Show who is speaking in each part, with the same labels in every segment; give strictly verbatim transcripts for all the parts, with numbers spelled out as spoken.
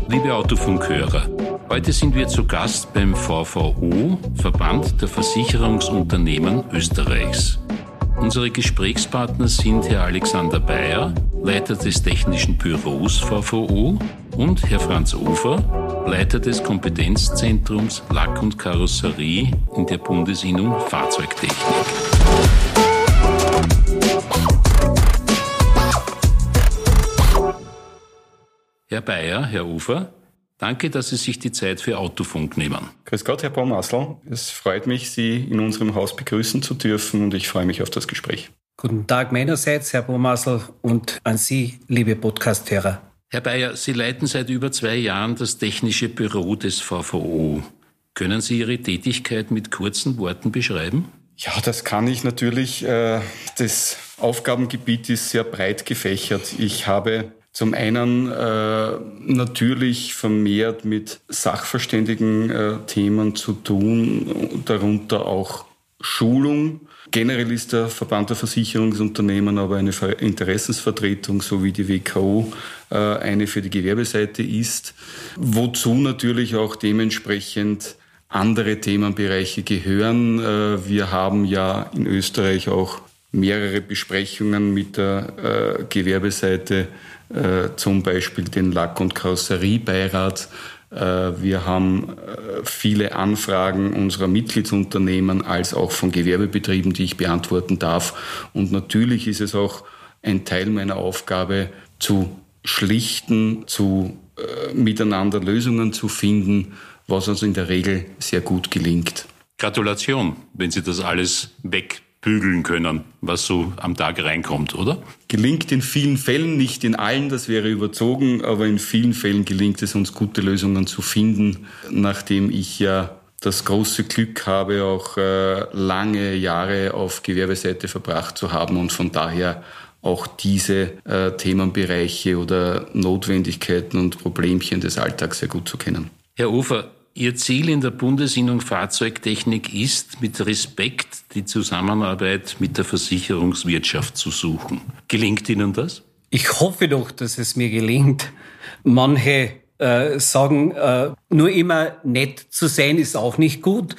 Speaker 1: liebe Autofunkhörer. Heute sind wir zu Gast beim V V O, Verband der Versicherungsunternehmen Österreichs. Unsere Gesprächspartner sind Herr Alexander Beyer, Leiter des Technischen Büros V V O, und Herr Franz Ufer, Leiter des Kompetenzzentrums Lack und Karosserie in der Bundesinnung Fahrzeugtechnik. Herr Beyer, Herr Ufer, danke, dass Sie sich die Zeit für Autofunk nehmen.
Speaker 2: Grüß Gott, Herr Baumhassl. Es freut mich, Sie in unserem Haus begrüßen zu dürfen, und ich freue mich auf das Gespräch.
Speaker 3: Guten Tag meinerseits, Herr Baumhassl, und an Sie, liebe Podcast-Hörer.
Speaker 1: Herr Beyer, Sie leiten seit über zwei Jahren das technische Büro des V V O. Können Sie Ihre Tätigkeit mit kurzen Worten beschreiben?
Speaker 2: Ja, das kann ich natürlich. Das Aufgabengebiet ist sehr breit gefächert. Ich habe zum einen äh, natürlich vermehrt mit sachverständigen äh, Themen zu tun, darunter auch Schulung. Generell ist der Verband der Versicherungsunternehmen aber eine Interessensvertretung, so wie die W K O äh, eine für die Gewerbeseite ist, wozu natürlich auch dementsprechend andere Themenbereiche gehören. Äh, wir haben ja in Österreich auch mehrere Besprechungen mit der äh, Gewerbeseite, Äh, zum Beispiel den Lack- und Karosseriebeirat. Äh, wir haben äh, viele Anfragen unserer Mitgliedsunternehmen als auch von Gewerbebetrieben, die ich beantworten darf. Und natürlich ist es auch ein Teil meiner Aufgabe, zu schlichten, zu äh, miteinander Lösungen zu finden, was uns in der Regel sehr gut gelingt.
Speaker 1: Gratulation, wenn Sie das alles weg bügeln können, was so am Tag reinkommt, oder?
Speaker 2: Gelingt in vielen Fällen, nicht in allen, das wäre überzogen, aber in vielen Fällen gelingt es uns, gute Lösungen zu finden, nachdem ich ja das große Glück habe, auch äh, lange Jahre auf Gewerbeseite verbracht zu haben und von daher auch diese äh, Themenbereiche oder Notwendigkeiten und Problemchen des Alltags sehr gut zu kennen.
Speaker 1: Herr Ufer, Ihr Ziel in der Bundesinnung Fahrzeugtechnik ist, mit Respekt die Zusammenarbeit mit der Versicherungswirtschaft zu suchen. Gelingt Ihnen das?
Speaker 3: Ich hoffe doch, dass es mir gelingt. Manche äh, sagen, äh, nur immer nett zu sein ist auch nicht gut.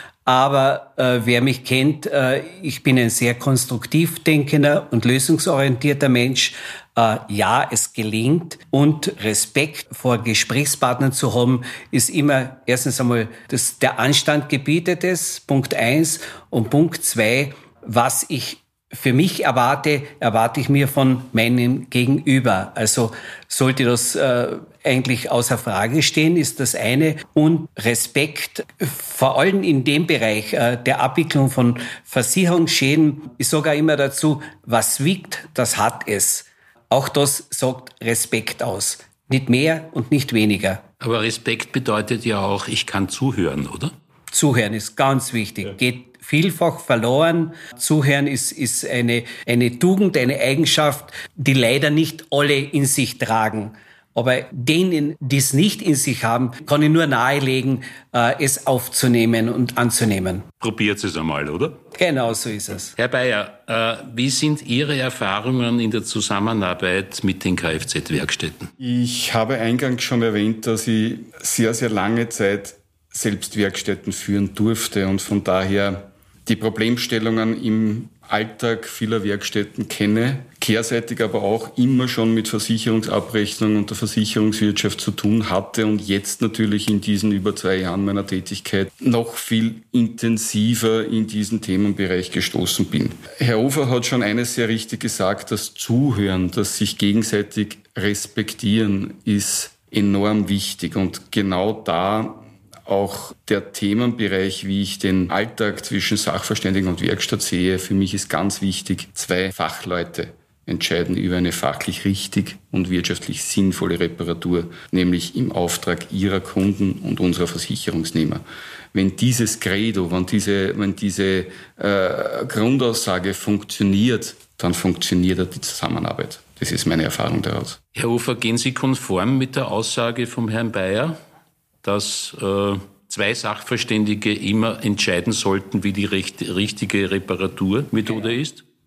Speaker 3: Aber äh, wer mich kennt, äh, ich bin ein sehr konstruktiv denkender und lösungsorientierter Mensch. Äh, ja, es gelingt. Und Respekt vor Gesprächspartnern zu haben, ist immer erstens einmal, das, der Anstand gebietet es, Punkt eins. Und Punkt zwei, was ich für mich erwarte, erwarte ich mir von meinem Gegenüber. Also sollte das äh, eigentlich außer Frage stehen, ist das eine. Und Respekt, vor allem in dem Bereich äh, der Abwicklung von Versicherungsschäden, ist sogar immer dazu, was wiegt, das hat es. Auch das sagt Respekt aus. Nicht mehr und nicht weniger.
Speaker 1: Aber Respekt bedeutet ja auch, ich kann zuhören, oder?
Speaker 3: Zuhören ist ganz wichtig. Ja. Geht vielfach verloren. Zuhören ist, ist eine, eine Tugend, eine Eigenschaft, die leider nicht alle in sich tragen. Aber denen, die es nicht in sich haben, kann ich nur nahelegen, äh, es aufzunehmen und anzunehmen.
Speaker 1: Probiert es einmal, oder?
Speaker 3: Genau, so ist es.
Speaker 1: Herr Beyer, äh, wie sind Ihre Erfahrungen in der Zusammenarbeit mit den Kfz-Werkstätten?
Speaker 2: Ich habe eingangs schon erwähnt, dass ich sehr, sehr lange Zeit selbst Werkstätten führen durfte und von daher die Problemstellungen im Alltag vieler Werkstätten kenne, kehrseitig aber auch immer schon mit Versicherungsabrechnung und der Versicherungswirtschaft zu tun hatte und jetzt natürlich in diesen über zwei Jahren meiner Tätigkeit noch viel intensiver in diesen Themenbereich gestoßen bin. Herr Ufer hat schon eines sehr richtig gesagt, das Zuhören, das sich gegenseitig respektieren, ist enorm wichtig und genau da auch der Themenbereich, wie ich den Alltag zwischen Sachverständigen und Werkstatt sehe, für mich ist ganz wichtig, zwei Fachleute entscheiden über eine fachlich richtig und wirtschaftlich sinnvolle Reparatur, nämlich im Auftrag ihrer Kunden und unserer Versicherungsnehmer. Wenn dieses Credo, wenn diese, wenn diese äh, Grundaussage funktioniert, dann funktioniert die Zusammenarbeit. Das ist meine Erfahrung daraus.
Speaker 1: Herr Ufer, gehen Sie konform mit der Aussage vom Herrn Beyer, dass äh, zwei Sachverständige immer entscheiden sollten, wie die recht, richtige Reparaturmethode ist?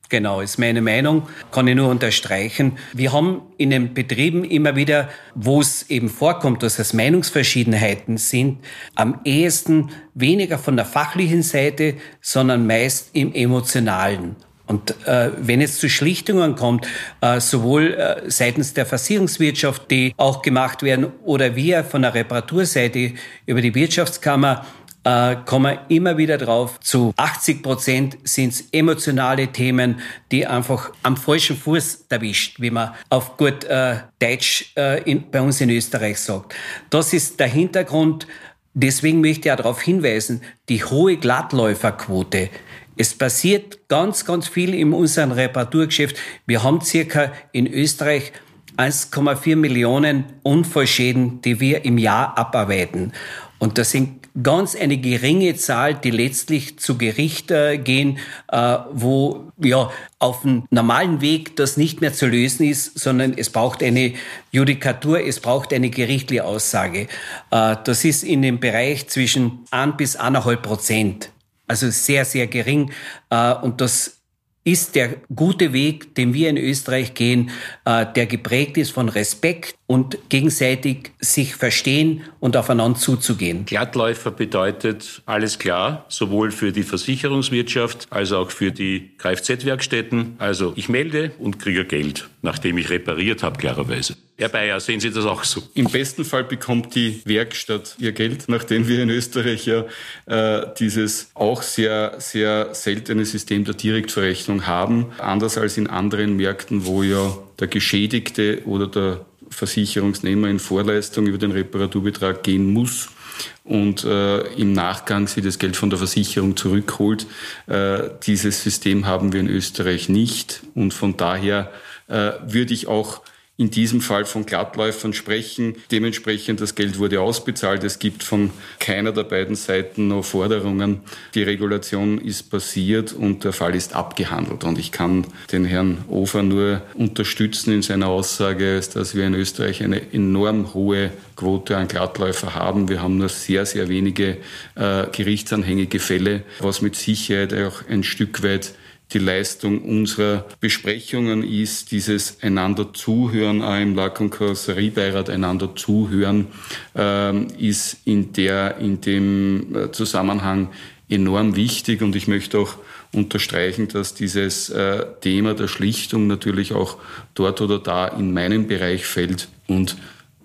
Speaker 3: Genau, ist meine Meinung, kann ich nur unterstreichen. Wir haben in den Betrieben immer wieder, wo es eben vorkommt, dass es Meinungsverschiedenheiten sind, am ehesten weniger von der fachlichen Seite, sondern meist im Emotionalen. Und äh, wenn es zu Schlichtungen kommt, äh, sowohl äh, seitens der Versicherungswirtschaft, die auch gemacht werden, oder wir von der Reparaturseite über die Wirtschaftskammer, äh, kommen wir immer wieder drauf, zu achtzig Prozent sind es emotionale Themen, die einfach am falschen Fuß erwischt, wie man auf gut äh, Deutsch äh, in, bei uns in Österreich sagt. Das ist der Hintergrund. Deswegen möchte ich auch darauf hinweisen, die hohe Glattläuferquote. Es passiert ganz, ganz viel in unserem Reparaturgeschäft. Wir haben circa in Österreich eins Komma vier Millionen Unfallschäden, die wir im Jahr abarbeiten. Und das sind ganz eine geringe Zahl, die letztlich zu Gericht äh, gehen, äh, wo ja auf dem normalen Weg das nicht mehr zu lösen ist, sondern es braucht eine Judikatur, es braucht eine gerichtliche Aussage. Äh, das ist in dem Bereich zwischen ein bis eineinhalb Prozent. Also sehr, sehr gering. Äh, und das ist der gute Weg, den wir in Österreich gehen, äh, der geprägt ist von Respekt und gegenseitig sich verstehen und aufeinander zuzugehen.
Speaker 1: Glattläufer bedeutet alles klar, sowohl für die Versicherungswirtschaft als auch für die Kfz-Werkstätten. Also ich melde und kriege Geld, nachdem ich repariert habe, klarerweise. Herr Bayer, sehen Sie das auch so?
Speaker 2: Im besten Fall bekommt die Werkstatt ihr Geld, nachdem wir in Österreich ja äh, dieses auch sehr, sehr seltene System der Direktverrechnung haben. Anders als in anderen Märkten, wo ja der Geschädigte oder der Versicherungsnehmer in Vorleistung über den Reparaturbetrag gehen muss und äh, im Nachgang sie das Geld von der Versicherung zurückholt. Äh, dieses System haben wir in Österreich nicht. Und von daher äh, würde ich auch in diesem Fall von Glattläufern sprechen. Dementsprechend, das Geld wurde ausbezahlt. Es gibt von keiner der beiden Seiten noch Forderungen. Die Regulation ist passiert und der Fall ist abgehandelt. Und ich kann den Herrn Ofer nur unterstützen in seiner Aussage, dass wir in Österreich eine enorm hohe Quote an Glattläufer haben. Wir haben nur sehr, sehr wenige äh, gerichtsanhängige Fälle, was mit Sicherheit auch ein Stück weit die Leistung unserer Besprechungen ist, dieses einander zuhören, auch im Lack- und Karosseriebeirat einander zuhören, ähm, ist in der, in dem Zusammenhang enorm wichtig. Und ich möchte auch unterstreichen, dass dieses äh, Thema der Schlichtung natürlich auch dort oder da in meinen Bereich fällt und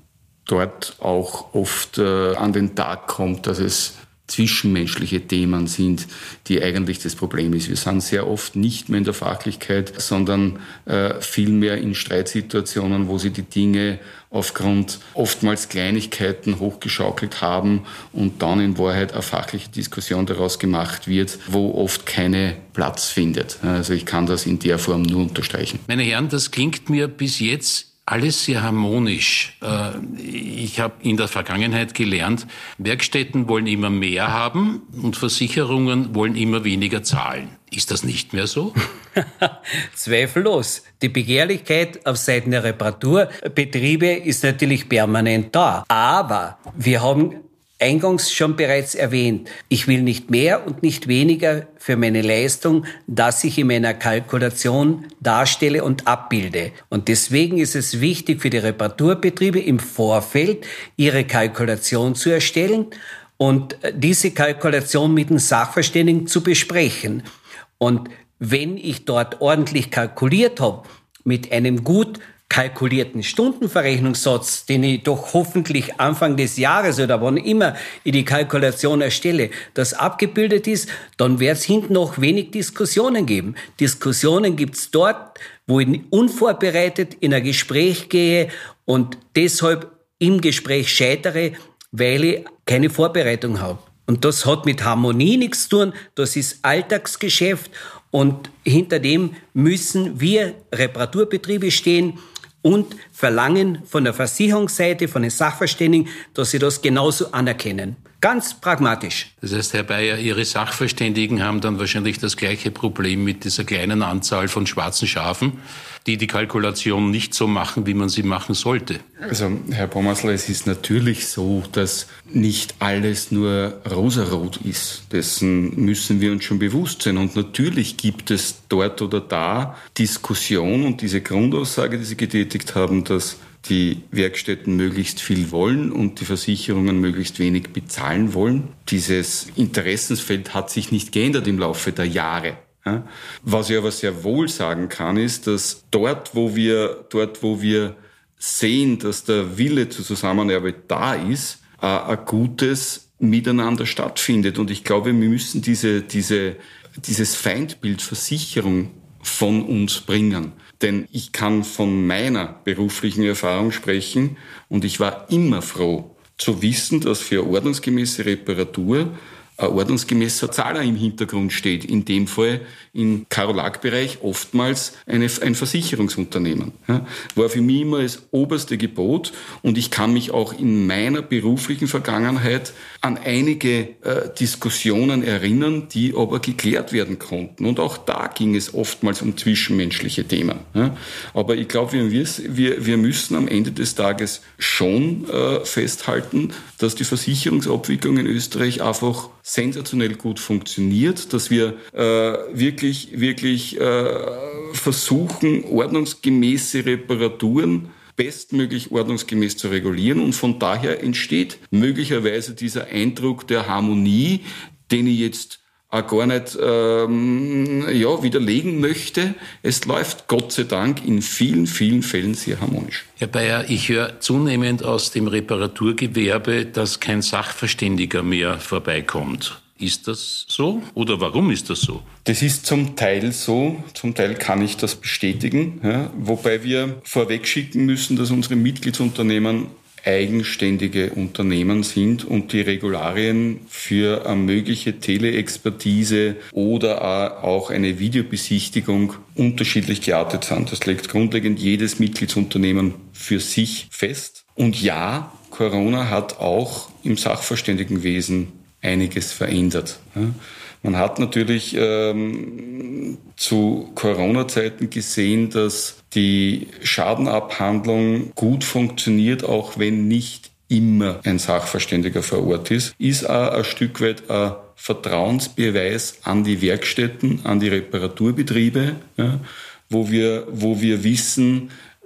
Speaker 2: dort auch oft äh, an den Tag kommt, dass es zwischenmenschliche Themen sind, die eigentlich das Problem ist. Wir sind sehr oft nicht mehr in der Fachlichkeit, sondern äh, vielmehr in Streitsituationen, wo sie die Dinge aufgrund oftmals Kleinigkeiten hochgeschaukelt haben und dann in Wahrheit eine fachliche Diskussion daraus gemacht wird, wo oft keine Platz findet. Also ich kann das in der Form nur unterstreichen.
Speaker 1: Meine Herren, das klingt mir bis jetzt alles sehr harmonisch. Ich habe in der Vergangenheit gelernt, Werkstätten wollen immer mehr haben und Versicherungen wollen immer weniger zahlen. Ist das nicht mehr so?
Speaker 3: Zweifellos. Die Begehrlichkeit auf Seiten der Reparaturbetriebe ist natürlich permanent da. Aber wir haben eingangs schon bereits erwähnt, ich will nicht mehr und nicht weniger für meine Leistung, dass ich in meiner Kalkulation darstelle und abbilde. Und deswegen ist es wichtig für die Reparaturbetriebe im Vorfeld, ihre Kalkulation zu erstellen und diese Kalkulation mit den Sachverständigen zu besprechen. Und wenn ich dort ordentlich kalkuliert habe, mit einem gut kalkulierten Stundenverrechnungssatz, den ich doch hoffentlich Anfang des Jahres oder wann immer ich die Kalkulation erstelle, das abgebildet ist, dann wird es hinten noch wenig Diskussionen geben. Diskussionen gibt es dort, wo ich unvorbereitet in ein Gespräch gehe und deshalb im Gespräch scheitere, weil ich keine Vorbereitung habe. Und das hat mit Harmonie nichts zu tun, das ist Alltagsgeschäft und hinter dem müssen wir Reparaturbetriebe stehen und verlangen von der Versicherungsseite, von den Sachverständigen, dass sie das genauso anerkennen. Ganz pragmatisch.
Speaker 1: Das heißt, Herr Bayer, Ihre Sachverständigen haben dann wahrscheinlich das gleiche Problem mit dieser kleinen Anzahl von schwarzen Schafen, die die Kalkulation nicht so machen, wie man sie machen sollte.
Speaker 2: Also, Herr Pommersl, es ist natürlich so, dass nicht alles nur rosarot ist. Dessen müssen wir uns schon bewusst sein. Und natürlich gibt es dort oder da Diskussion und diese Grundaussage, die Sie getätigt haben, dass die Werkstätten möglichst viel wollen und die Versicherungen möglichst wenig bezahlen wollen. Dieses Interessensfeld hat sich nicht geändert im Laufe der Jahre. Was ich aber sehr wohl sagen kann, ist, dass dort, wo wir, dort, wo wir sehen, dass der Wille zur Zusammenarbeit da ist, ein gutes Miteinander stattfindet. Und ich glaube, wir müssen diese, diese, dieses Feindbild Versicherung von uns bringen. Denn ich kann von meiner beruflichen Erfahrung sprechen und ich war immer froh zu wissen, dass für eine ordnungsgemäße Reparatur ein ordnungsgemäßer Zahler im Hintergrund steht. In dem Fall im Karol-Lack-Bereich oftmals eine, ein Versicherungsunternehmen. Ja, war für mich immer das oberste Gebot und ich kann mich auch in meiner beruflichen Vergangenheit an einige äh, Diskussionen erinnern, die aber geklärt werden konnten. Und auch da ging es oftmals um zwischenmenschliche Themen. Ja, aber ich glaube, wir, wir, wir müssen am Ende des Tages schon äh, festhalten, dass die Versicherungsabwicklung in Österreich einfach sensationell gut funktioniert, dass wir äh, wirklich, wirklich äh, versuchen, ordnungsgemäße Reparaturen bestmöglich ordnungsgemäß zu regulieren und von daher entsteht möglicherweise dieser Eindruck der Harmonie, den ich jetzt auch gar nicht ähm, ja, widerlegen möchte. Es läuft Gott sei Dank in vielen, vielen Fällen sehr harmonisch.
Speaker 1: Herr Bayer, ich höre zunehmend aus dem Reparaturgewerbe, dass kein Sachverständiger mehr vorbeikommt. Ist das so oder warum ist das so?
Speaker 2: Das ist zum Teil so, zum Teil kann ich das bestätigen, ja, wobei wir vorweg schicken müssen, dass unsere Mitgliedsunternehmen eigenständige Unternehmen sind und die Regularien für eine mögliche Teleexpertise oder auch eine Videobesichtigung unterschiedlich geartet sind. Das legt grundlegend jedes Mitgliedsunternehmen für sich fest. Und ja, Corona hat auch im Sachverständigenwesen einiges verändert. Man hat natürlich ähm, zu Corona-Zeiten gesehen, dass die Schadenabhandlung gut funktioniert, auch wenn nicht immer ein Sachverständiger vor Ort ist. Ist auch ein Stück weit ein Vertrauensbeweis an die Werkstätten, an die Reparaturbetriebe, ja, wo wir, wo wir wissen,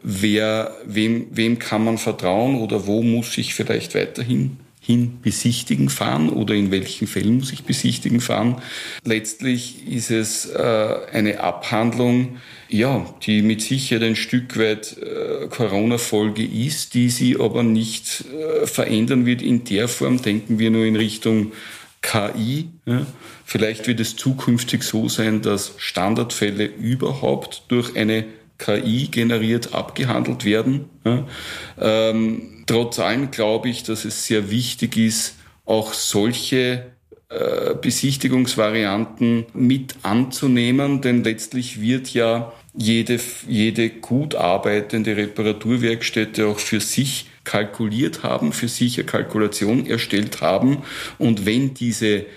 Speaker 2: wer, wem, wem kann man vertrauen oder wo muss ich vielleicht weiterhin hin besichtigen fahren oder in welchen Fällen muss ich besichtigen fahren. Letztlich ist es äh, eine Abhandlung, ja, die mit Sicherheit ein Stück weit äh, Corona-Folge ist, die sie aber nicht äh, verändern wird in der Form. Denken wir nur in Richtung K I. Ja. Vielleicht wird es zukünftig so sein, dass Standardfälle überhaupt durch eine K I generiert abgehandelt werden. Ja. Ähm, trotz allem glaube ich, dass es sehr wichtig ist, auch solche äh, Besichtigungsvarianten mit anzunehmen, denn letztlich wird ja jede, jede gut arbeitende Reparaturwerkstätte auch für sich kalkuliert haben, für sich eine Kalkulation erstellt haben. Und wenn diese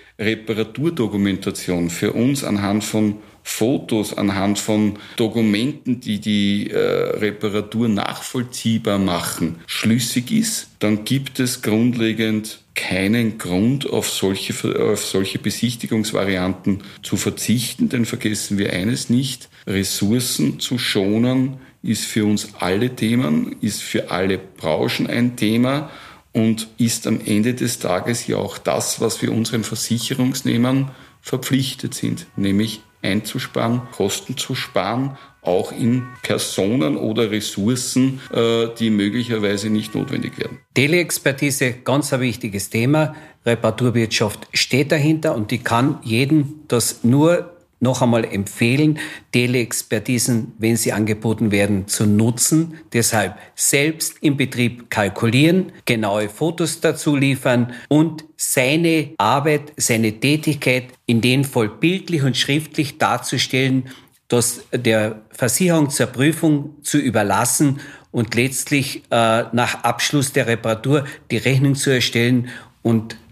Speaker 2: Reparaturdokumentation für uns anhand von Fotos, anhand von Dokumenten, die die äh, Reparatur nachvollziehbar machen, schlüssig ist, dann gibt es grundlegend keinen Grund, auf solche, auf solche Besichtigungsvarianten zu verzichten. Denn vergessen wir eines nicht, Ressourcen zu schonen ist für uns alle Themen, ist für alle Branchen ein Thema und ist am Ende des Tages ja auch das, was wir unseren Versicherungsnehmern verpflichtet sind, nämlich einzusparen, Kosten zu sparen, auch in Personen oder Ressourcen, die möglicherweise nicht notwendig werden.
Speaker 3: Teleexpertise, ganz ein wichtiges Thema. Reparaturwirtschaft steht dahinter und die kann jedem das nur noch einmal empfehlen, Teleexpertisen, wenn sie angeboten werden, zu nutzen. Deshalb selbst im Betrieb kalkulieren, genaue Fotos dazu liefern und seine Arbeit, seine Tätigkeit in dem Fall bildlich und schriftlich darzustellen, das der Versicherung zur Prüfung zu überlassen und letztlich äh, nach Abschluss der Reparatur die Rechnung zu erstellen und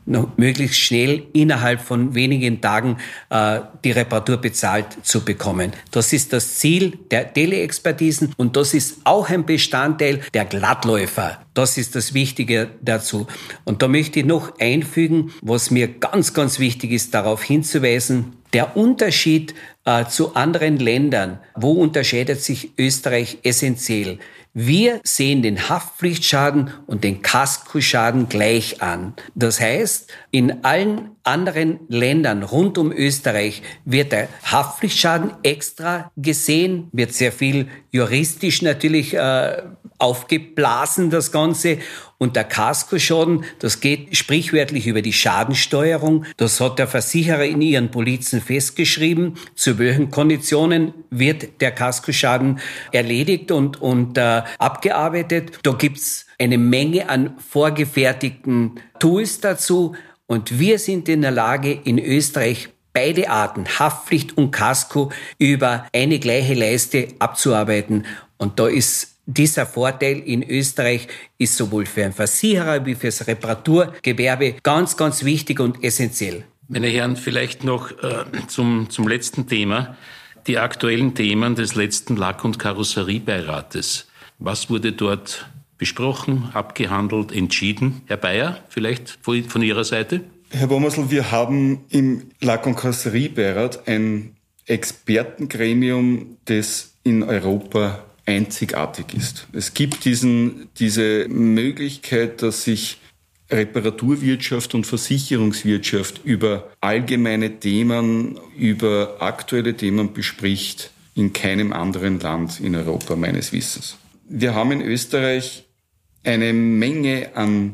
Speaker 3: noch möglichst schnell innerhalb von wenigen Tagen äh, die Reparatur bezahlt zu bekommen. Das ist das Ziel der Teleexpertisen und das ist auch ein Bestandteil der Glattläufer. Das ist das Wichtige dazu. Und da möchte ich noch einfügen, was mir ganz, ganz wichtig ist, darauf hinzuweisen, der Unterschied äh, zu anderen Ländern, wo unterscheidet sich Österreich essentiell? Wir sehen den Haftpflichtschaden und den Kaskoschaden gleich an. Das heißt, in allen anderen Ländern rund um Österreich wird der Haftpflichtschaden extra gesehen, wird sehr viel juristisch natürlich äh, aufgeblasen, das Ganze. Und der Kaskoschaden, das geht sprichwörtlich über die Schadensteuerung. Das hat der Versicherer in ihren Polizen festgeschrieben, zu welchen Konditionen wird der Kaskoschaden erledigt und, und äh, abgearbeitet. Da gibt's eine Menge an vorgefertigten Tools dazu. Und wir sind in der Lage, in Österreich beide Arten, Haftpflicht und Kasko, über eine gleiche Leiste abzuarbeiten. Und da ist dieser Vorteil in Österreich ist sowohl für einen Versicherer wie für das Reparaturgewerbe ganz, ganz wichtig und essentiell.
Speaker 1: Meine Herren, vielleicht noch äh, zum, zum letzten Thema. Die aktuellen Themen des letzten Lack- und Karosseriebeirates. Was wurde dort besprochen, abgehandelt, entschieden? Herr Bayer, vielleicht von Ihrer Seite?
Speaker 2: Herr Bommersl, wir haben im Lack- und Karosseriebeirat ein Expertengremium, das in Europa einzigartig ist. Es gibt diesen, diese Möglichkeit, dass sich Reparaturwirtschaft und Versicherungswirtschaft über allgemeine Themen, über aktuelle Themen bespricht, in keinem anderen Land in Europa meines Wissens. Wir haben in Österreich eine Menge an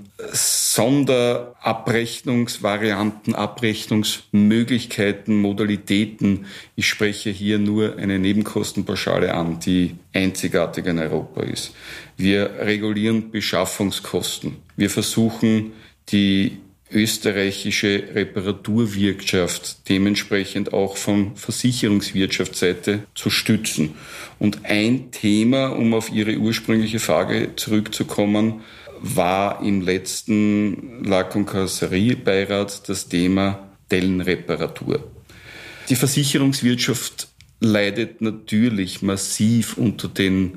Speaker 2: Sonderabrechnungsvarianten, Abrechnungsmöglichkeiten, Modalitäten. Ich spreche hier nur eine Nebenkostenpauschale an, die einzigartig in Europa ist. Wir regulieren Beschaffungskosten. Wir versuchen, die österreichische Reparaturwirtschaft dementsprechend auch von Versicherungswirtschaftsseite zu stützen. Und ein Thema, um auf Ihre ursprüngliche Frage zurückzukommen, war im letzten Lack- und Karosseriebeirat das Thema Dellenreparatur. Die Versicherungswirtschaft leidet natürlich massiv unter den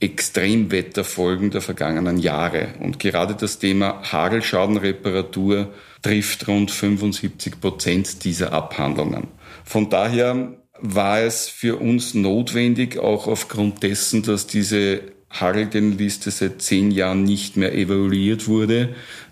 Speaker 2: Extremwetterfolgen der vergangenen Jahre. Und gerade das Thema Hagelschadenreparatur trifft rund fünfundsiebzig Prozent dieser Abhandlungen. Von daher war es für uns notwendig, auch aufgrund dessen, dass diese Hageldellenliste seit zehn Jahren nicht mehr evaluiert wurde,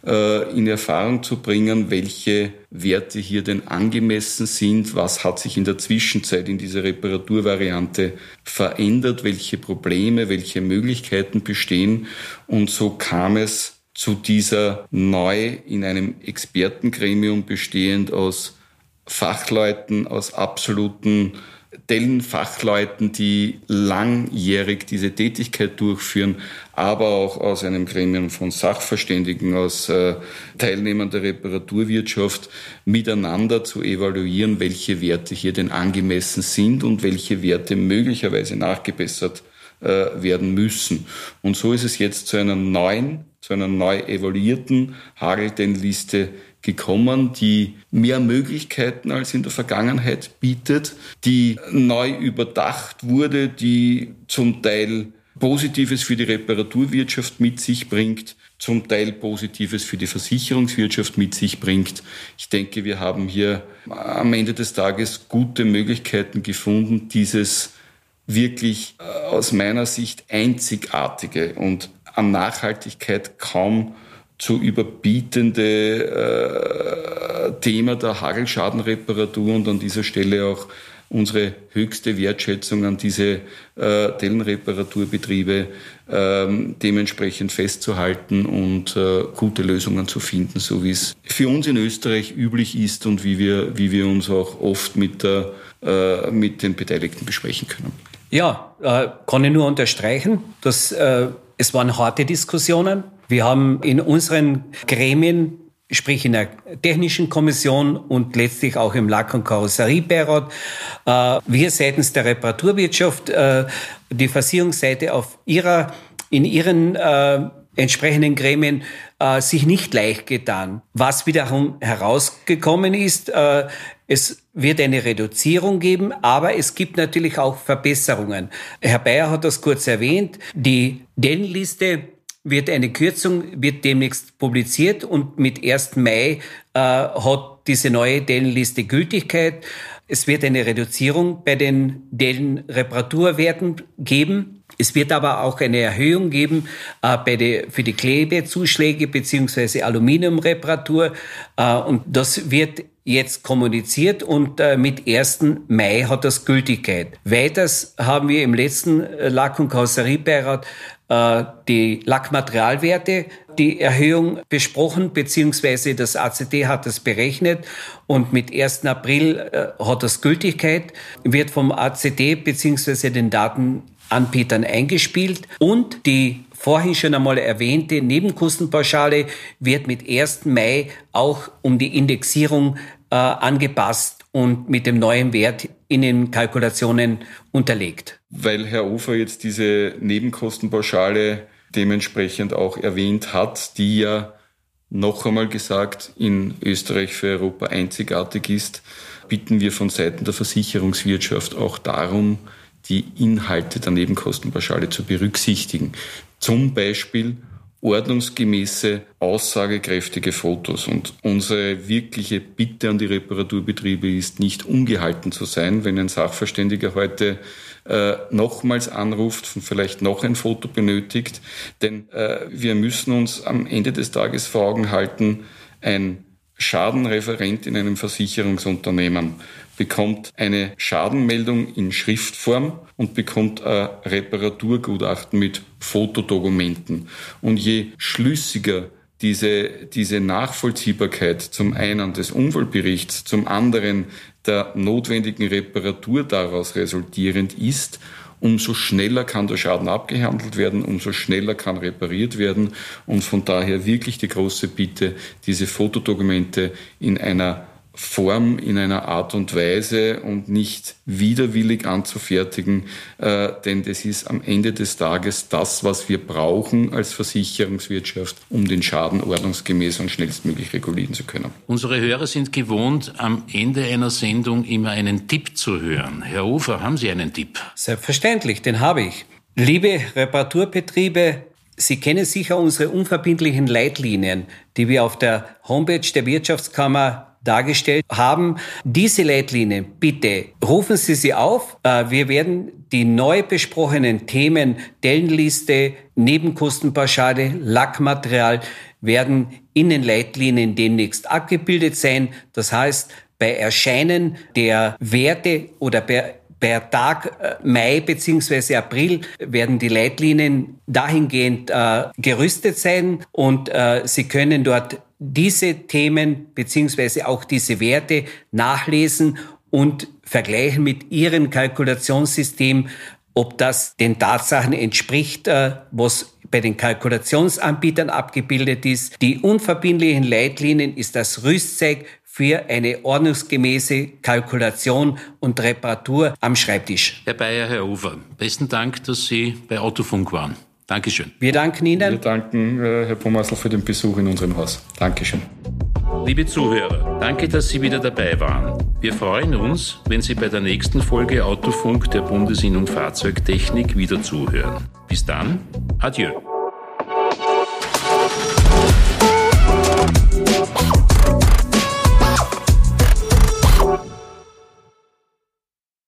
Speaker 2: in Erfahrung zu bringen, welche Werte hier denn angemessen sind, was hat sich in der Zwischenzeit in dieser Reparaturvariante verändert, welche Probleme, welche Möglichkeiten bestehen. Und so kam es zu dieser neu in einem Expertengremium bestehend aus Fachleuten, aus absoluten Dellenfachleuten, die langjährig diese Tätigkeit durchführen, aber auch aus einem Gremium von Sachverständigen, aus äh, Teilnehmern der Reparaturwirtschaft, miteinander zu evaluieren, welche Werte hier denn angemessen sind und welche Werte möglicherweise nachgebessert äh, werden müssen. Und so ist es jetzt zu einer neuen, zu einer neu evaluierten Hageldellenliste gekommen, die mehr Möglichkeiten als in der Vergangenheit bietet, die neu überdacht wurde, die zum Teil Positives für die Reparaturwirtschaft mit sich bringt, zum Teil Positives für die Versicherungswirtschaft mit sich bringt. Ich denke, wir haben hier am Ende des Tages gute Möglichkeiten gefunden, dieses wirklich aus meiner Sicht einzigartige und an Nachhaltigkeit kaum zu überbietende äh, Thema der Hagelschadenreparatur und an dieser Stelle auch unsere höchste Wertschätzung an diese äh, Dellenreparaturbetriebe äh, dementsprechend festzuhalten und äh, gute Lösungen zu finden, so wie es für uns in Österreich üblich ist und wie wir, wie wir uns auch oft mit, der, äh, mit den Beteiligten besprechen können.
Speaker 3: Ja, äh, kann ich nur unterstreichen, dass äh, es waren harte Diskussionen. Wir haben in unseren Gremien, sprich in der Technischen Kommission und letztlich auch im Lack- und Karosseriebeirat, äh, wir seitens der Reparaturwirtschaft, äh, die Versicherungsseite auf ihrer, in ihren äh, entsprechenden Gremien äh, sich nicht leicht getan. Was wiederum herausgekommen ist, äh, es wird eine Reduzierung geben, aber es gibt natürlich auch Verbesserungen. Herr Bayer hat das kurz erwähnt. Die Dellenliste wird eine Kürzung, wird demnächst publiziert und mit ersten Mai äh, hat diese neue Dellenliste Gültigkeit. Es wird eine Reduzierung bei den Dellenreparaturwerten geben. Es wird aber auch eine Erhöhung geben äh, bei der, für die Klebezuschläge bzw. Aluminiumreparatur. Äh, und das wird jetzt kommuniziert und äh, mit ersten Mai hat das Gültigkeit. Weiters haben wir im letzten Lack- und Karosseriebeirat äh, die Lackmaterialwerte, die Erhöhung besprochen, beziehungsweise das A C T hat das berechnet und mit ersten April äh, hat das Gültigkeit, wird vom A C T beziehungsweise den Datenanbietern eingespielt und die vorhin schon einmal erwähnte Nebenkostenpauschale wird mit ersten Mai auch um die Indexierung äh, angepasst und mit dem neuen Wert in den Kalkulationen unterlegt.
Speaker 2: Weil Herr Ofer jetzt diese Nebenkostenpauschale dementsprechend auch erwähnt hat, die ja noch einmal gesagt in Österreich für Europa einzigartig ist, bitten wir von Seiten der Versicherungswirtschaft auch darum, die Inhalte der Nebenkostenpauschale zu berücksichtigen. Zum Beispiel ordnungsgemäße, aussagekräftige Fotos. Und unsere wirkliche Bitte an die Reparaturbetriebe ist, nicht ungehalten zu sein, wenn ein Sachverständiger heute äh, nochmals anruft und vielleicht noch ein Foto benötigt. Denn äh, wir müssen uns am Ende des Tages vor Augen halten, ein Schadenreferent in einem Versicherungsunternehmen bekommt eine Schadenmeldung in Schriftform und bekommt ein Reparaturgutachten mit Fotodokumenten. Und je schlüssiger diese, diese Nachvollziehbarkeit zum einen des Unfallberichts, zum anderen der notwendigen Reparatur daraus resultierend ist, umso schneller kann der Schaden abgehandelt werden, umso schneller kann repariert werden. Und von daher wirklich die große Bitte, diese Fotodokumente in einer Form, in einer Art und Weise und nicht widerwillig anzufertigen, äh, denn das ist am Ende des Tages das, was wir brauchen als Versicherungswirtschaft, um den Schaden ordnungsgemäß und schnellstmöglich regulieren zu können.
Speaker 1: Unsere Hörer sind gewohnt, am Ende einer Sendung immer einen Tipp zu hören. Herr Ofer, haben Sie einen Tipp?
Speaker 3: Selbstverständlich, den habe ich. Liebe Reparaturbetriebe, Sie kennen sicher unsere unverbindlichen Leitlinien, die wir auf der Homepage der Wirtschaftskammer dargestellt haben. Diese Leitlinien, bitte rufen Sie sie auf. Wir werden die neu besprochenen Themen Dellenliste, Nebenkostenpauschale, Lackmaterial werden in den Leitlinien demnächst abgebildet sein. Das heißt, bei Erscheinen der Werte oder bei Per Tag Mai bzw. April werden die Leitlinien dahingehend äh, gerüstet sein und äh, Sie können dort diese Themen bzw. auch diese Werte nachlesen und vergleichen mit Ihrem Kalkulationssystem, ob das den Tatsachen entspricht, äh, was bei den Kalkulationsanbietern abgebildet ist. Die unverbindlichen Leitlinien ist das Rüstzeug für eine ordnungsgemäße Kalkulation und Reparatur am Schreibtisch.
Speaker 1: Herr Bayer, Herr Ofer, besten Dank, dass Sie bei Autofunk waren. Dankeschön.
Speaker 3: Wir danken Ihnen.
Speaker 2: Wir danken, äh, Herr Pomassl, für den Besuch in unserem Haus. Dankeschön.
Speaker 1: Liebe Zuhörer, danke, dass Sie wieder dabei waren. Wir freuen uns, wenn Sie bei der nächsten Folge Autofunk der Bundes-Inn- und Fahrzeugtechnik wieder zuhören. Bis dann, adieu.